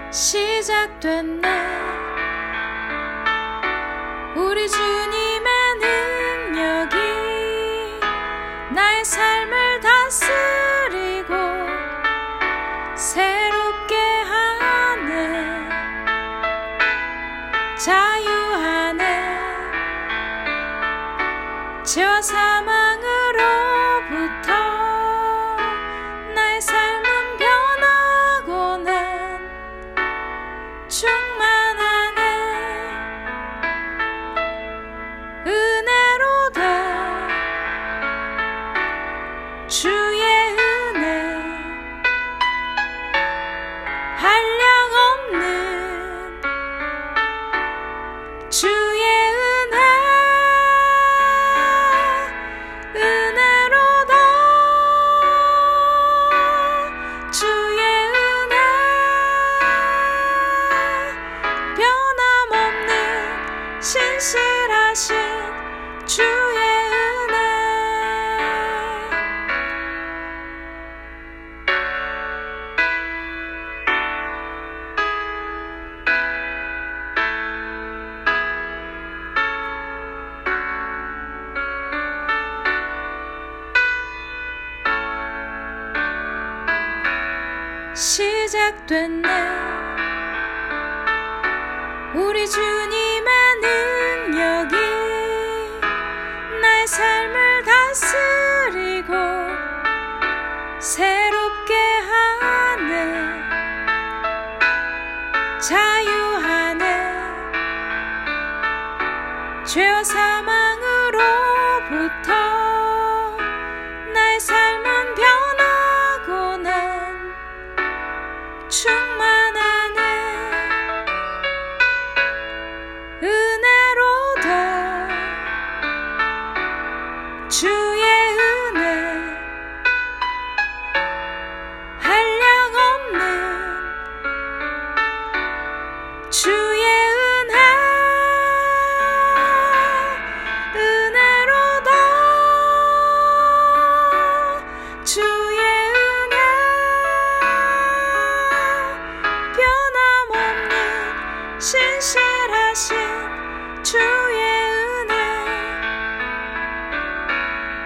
시작됐네. 우리 주님의 능력이 나의 삶을 다스리고 새롭게 하네. 자유하네. 죄와 사망으로부터 나의 삶은 변하고는 충만하네. 은혜로다. 주의 은혜 한량없는 주의 은혜. 은혜로다. 주의 은혜 변함없는 신실하신 주의 은혜. 시작됐네. 우리 주님의 능력이 나의 삶을 다스리고 새롭게 하네. 자유하네. 죄와 사망으로부터 나의 삶은 변하고는 충만하네. 은혜로다. 주의 은혜 한량없는 주의 은혜. 은혜로다. 주의 은혜 변함없는 신실하신 주의 은혜.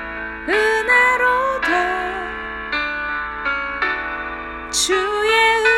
은혜로다. 주의 은혜.